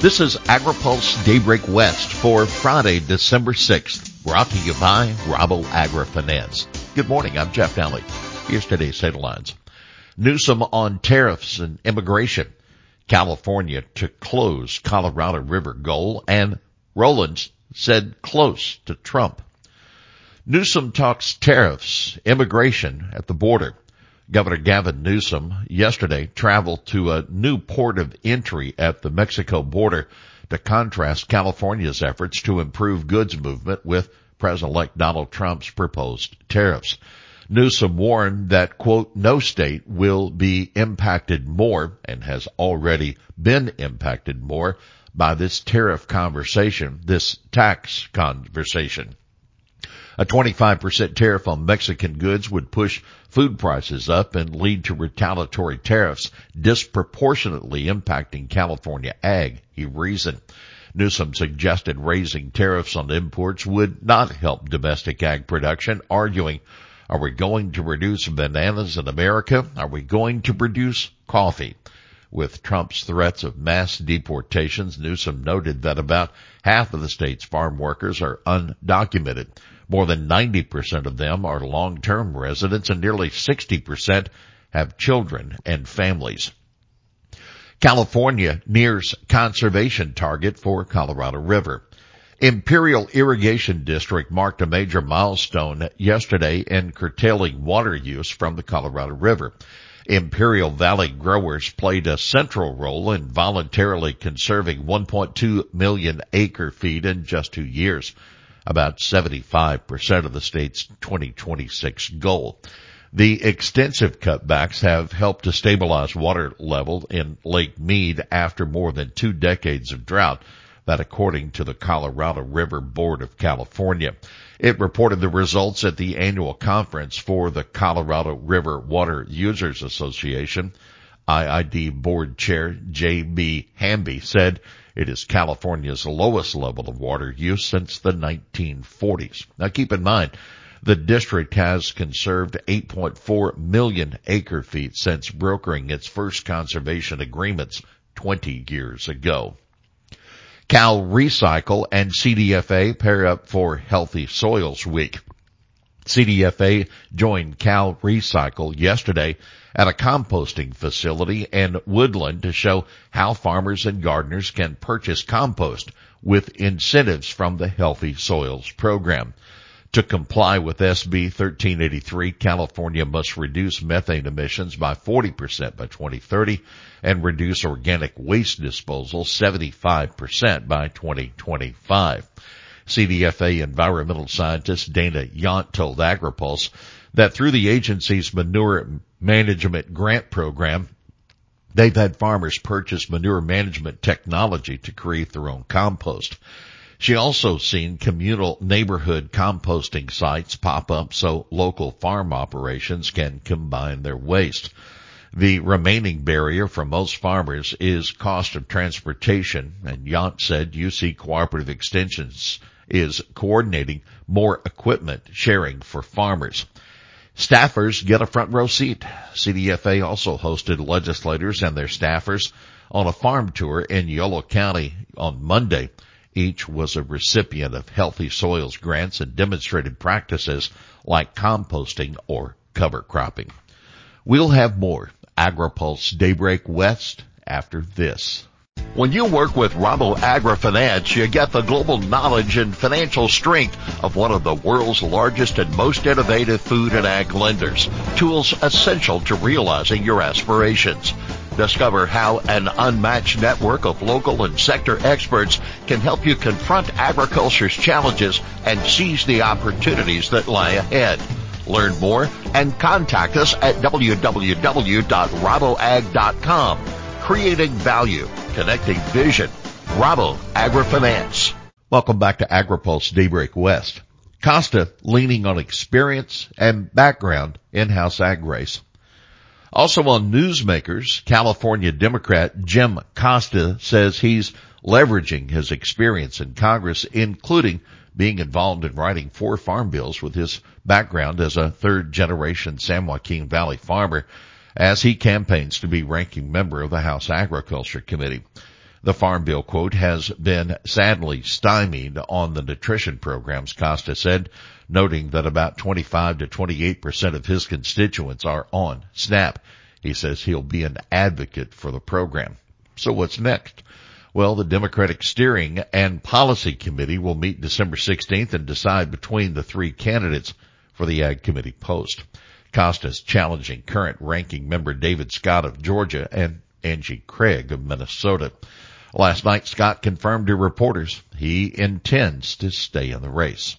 This is AgriPulse Daybreak West for Friday, December 6th, brought to you by Rabo AgriFinance. Good morning, I'm Jeff Daly. Here's today's headlines. Newsom on tariffs and immigration. California to close Colorado River goal, and Rowlands said close to Trump. Newsom talks tariffs, immigration at the border. Governor Gavin Newsom yesterday traveled to a new port of entry at the Mexico border to contrast California's efforts to improve goods movement with President-elect Donald Trump's proposed tariffs. Newsom warned that, quote, no state will be impacted more and has already been impacted more by this tariff conversation, this tax conversation. A 25% tariff on Mexican goods would push food prices up and lead to retaliatory tariffs disproportionately impacting California ag, he reasoned. Newsom suggested raising tariffs on imports would not help domestic ag production, arguing, are we going to produce bananas in America? Are we going to produce coffee? With Trump's threats of mass deportations, Newsom noted that about half of the state's farm workers are undocumented. More than 90% of them are long-term residents, and nearly 60% have children and families. California nears conservation target for Colorado River. Imperial Irrigation District marked a major milestone yesterday in curtailing water use from the Colorado River. Imperial Valley growers played a central role in voluntarily conserving 1.2 million acre feet in just 2 years, about 75% of the state's 2026 goal. The extensive cutbacks have helped to stabilize water level in Lake Mead after more than 2 decades of drought, that according to the Colorado River Board of California. It reported the results at the annual conference for the Colorado River Water Users Association. IID Board Chair J.B. Hamby said it is California's lowest level of water use since the 1940s. Now keep in mind, the district has conserved 8.4 million acre feet since brokering its first conservation agreements 20 years ago. Cal Recycle and CDFA pair up for Healthy Soils Week. CDFA joined Cal Recycle yesterday at a composting facility in Woodland to show how farmers and gardeners can purchase compost with incentives from the Healthy Soils program. To comply with SB 1383, California must reduce methane emissions by 40% by 2030 and reduce organic waste disposal 75% by 2025. CDFA environmental scientist Dana Yount told AgriPulse that through the agency's manure management grant program, they've had farmers purchase manure management technology to create their own compost. She also seen communal neighborhood composting sites pop up so local farm operations can combine their waste. The remaining barrier for most farmers is cost of transportation, and Yount said UC Cooperative Extensions is coordinating more equipment sharing for farmers. Staffers get a front row seat. CDFA also hosted legislators and their staffers on a farm tour in Yolo County on Monday. Each was a recipient of Healthy Soils grants and demonstrated practices like composting or cover cropping. We'll have more AgriPulse Daybreak West after this. When you work with Rabo AgriFinance, you get the global knowledge and financial strength of one of the world's largest and most innovative food and ag lenders. Tools essential to realizing your aspirations. Discover how an unmatched network of local and sector experts can help you confront agriculture's challenges and seize the opportunities that lie ahead. Learn more and contact us at www.raboag.com. Creating value, connecting vision. Rabo AgriFinance. Welcome back to AgriPulse Daybreak West. Costa leaning on experience and background in-house ag race. Also on Newsmakers, California Democrat Jim Costa says he's leveraging his experience in Congress, including being involved in writing 4 farm bills with his background as a third-generation San Joaquin Valley farmer, as he campaigns to be ranking member of the House Agriculture Committee. The Farm Bill, quote, has been sadly stymied on the nutrition programs, Costa said, noting that about 25 to 28% of his constituents are on SNAP. He says he'll be an advocate for the program. So what's next? Well, the Democratic Steering and Policy Committee will meet December 16th and decide between the three candidates for the Ag Committee post. Costa's challenging current ranking member David Scott of Georgia and Angie Craig of Minnesota. Last night, Scott confirmed to reporters he intends to stay in the race.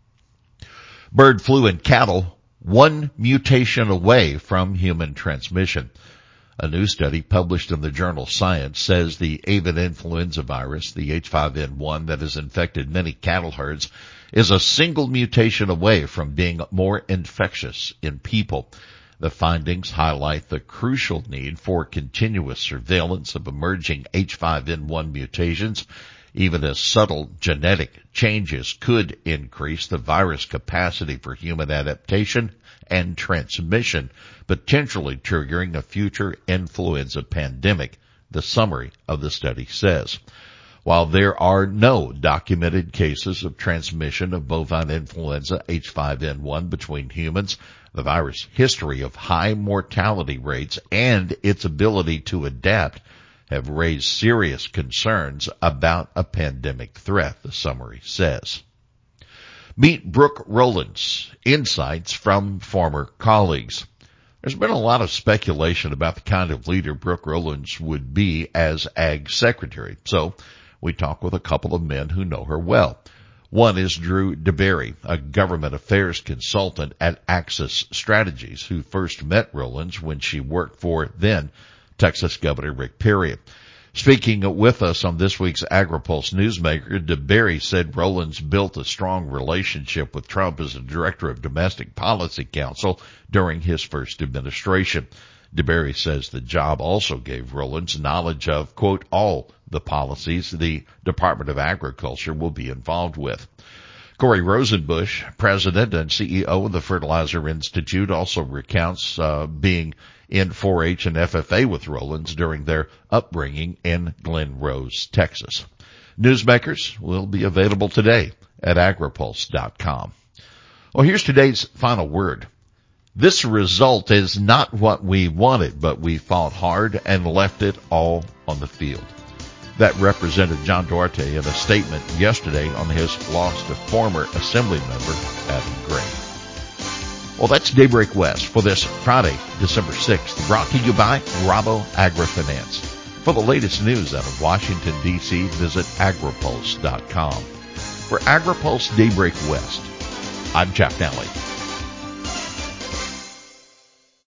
Bird flu in cattle, one mutation away from human transmission. A new study published in the journal Science says the avian influenza virus, the H5N1 that has infected many cattle herds, is a single mutation away from being more infectious in people. The findings highlight the crucial need for continuous surveillance of emerging H5N1 mutations. Even as subtle genetic changes could increase the virus capacity for human adaptation and transmission, potentially triggering a future influenza pandemic, the summary of the study says. While there are no documented cases of transmission of bovine influenza H5N1 between humans, the virus' history of high mortality rates and its ability to adapt have raised serious concerns about a pandemic threat, the summary says. Meet Brooke Rollins, insights from former colleagues. There's been a lot of speculation about the kind of leader Brooke Rollins would be as Ag Secretary, so we talked with a couple of men who know her well. One is Drew DeBerry, a government affairs consultant at Axis Strategies, who first met Rollins when she worked for then Texas Governor Rick Perry. Speaking with us on this week's AgriPulse Newsmaker, DeBerry said Rollins built a strong relationship with Trump as a director of Domestic Policy Council during his first administration. DeBerry says the job also gave Rollins knowledge of, quote, all the policies the Department of Agriculture will be involved with. Corey Rosenbush, president and CEO of the Fertilizer Institute, also recounts being in 4-H and FFA with Rollins during their upbringing in Glen Rose, Texas. Newsmakers will be available today at agripulse.com. Well, here's today's final word. This result is not what we wanted, but we fought hard and left it all on the field. That represented John Duarte in a statement yesterday on his loss to former Assembly member Adam Gray. Well, that's Daybreak West for this Friday, December 6th, brought to you by Rabo AgriFinance. For the latest news out of Washington, D.C., visit agripulse.com. For AgriPulse Daybreak West, I'm Jeff Nally.